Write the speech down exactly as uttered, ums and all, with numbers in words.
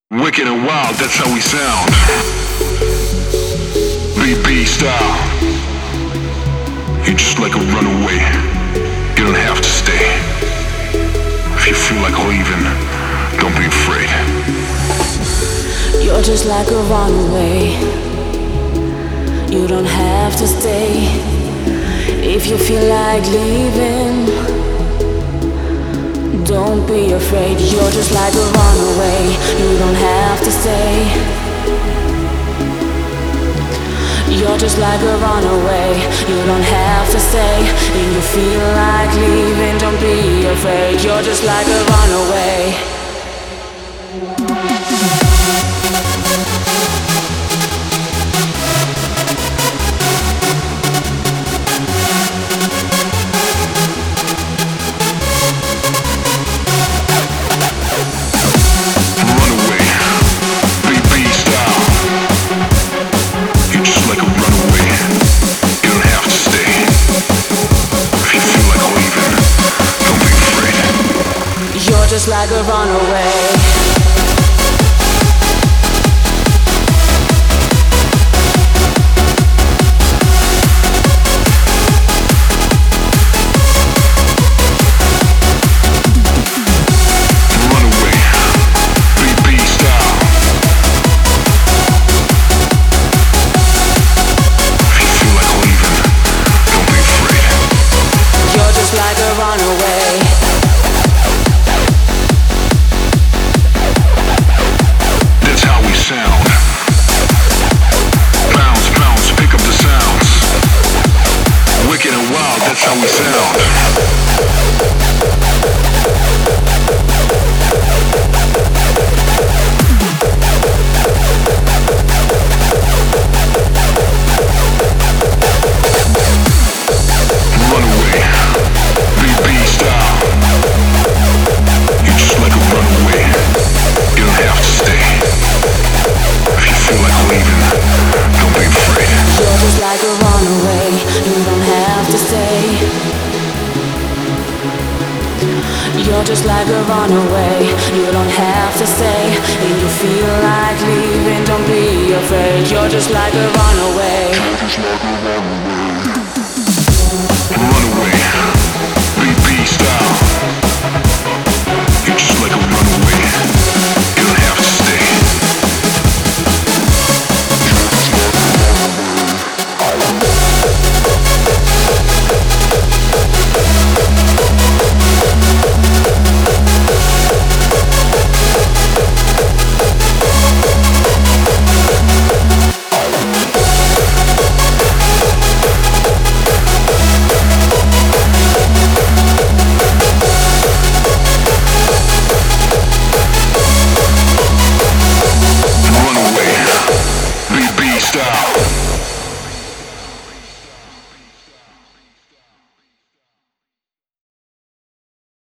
Wicked and wild, that's how we sound. B B style. You're just like a runaway. You don't have to stay. If you feel like leaving, don't be afraid. You're just like a runaway. You don't have to stay. If you feel like leaving, don't be afraid. You're just like a runaway. You don't have to stay. You're just like a runaway. You don't have to stay. If you feel like leaving, don't be afraid. You're just like a runaway. Just like a runaway. That's how we sound. Runaway, B B style. You're just like a runaway. You don't have to stay. If you feel like leaving, don't be afraid. You're just like a runaway. You don't have to stay. You're just like a runaway. You don't have to stay. If you feel like leaving, don't be afraid. You're just like a runaway.